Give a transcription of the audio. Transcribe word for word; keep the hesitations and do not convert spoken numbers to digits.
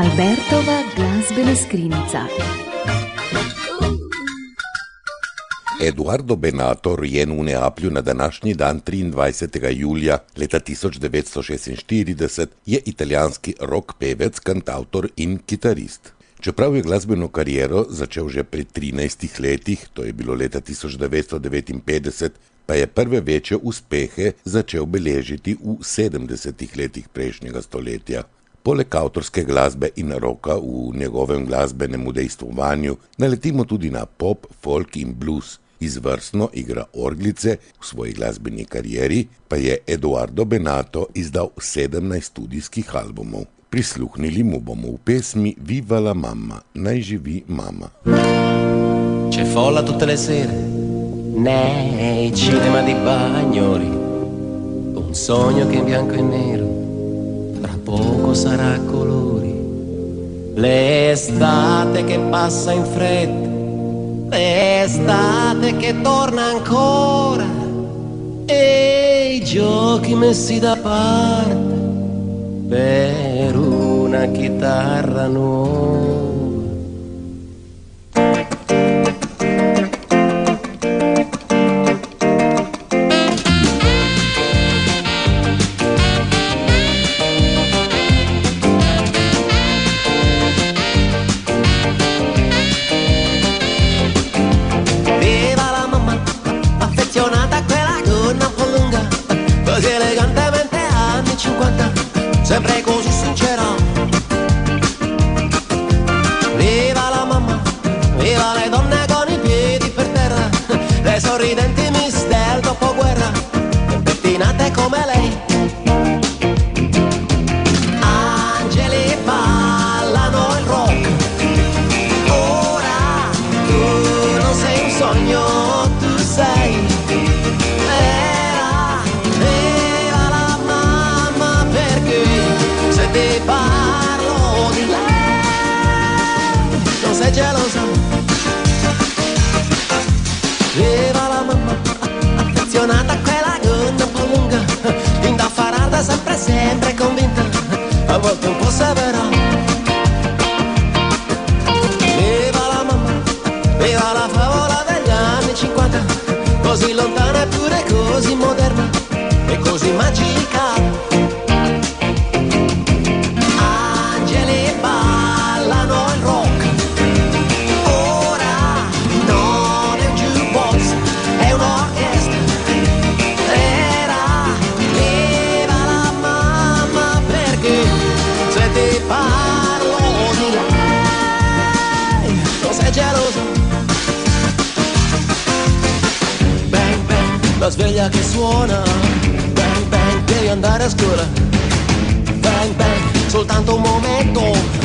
Albertova glazbena skrinjica. Eduardo Benato, rojen v Neaplju na današnji dan triindvajsetega julija leta tisoč devetsto šestinštirideset, je italijanski rock pevec, kantavtor in kitarist. Čeprav je glasbeno kariero začel že pri trinajstih letih, to je bilo leta tisoč devetsto devetinpetdeset, pa je prve večje uspehe začel beležiti v sedemdesetih letih prejšnjega stoletja. Poleg avtorske glasbe in rocka v njegovem glasbenem udejstvovanju naletimo tudi na pop, folk in blues. Izvrstno igra orglice, v svoji glasbeni karieri pa je Eduardo Benato izdal sedemnajst studijskih albumov. Prisluhnili mu bomo v pesmi Viva la mamma, naj živi mama. C'è folla tutte le sere nei cinema di Bagnoli, un sogno che in bianco e nero tra poco sarà a colori, l'estate che passa in fretta, l'estate che torna ancora, e i giochi messi da parte per una chitarra nuova. Sempre così sincera. Viva la mamma, viva le donne con i piedi per terra, le sorridenti miss del dopoguerra, pettinate come lei. Angeli ballano il rock. Ora tu non sei un sogno, tu sei. Ti parlo di lei, non sei gelosa. Viva la mamma, affezionata a quella gonna un po' lunga, indaffarata, sempre sempre convinta, a volte un po' severa. Viva la mamma, viva la favola degli anni cinquanta, così lontana eppure così moderna e così magica. La sveglia che suona, bang bang, devi andare a scuola, bang bang, soltanto un momento,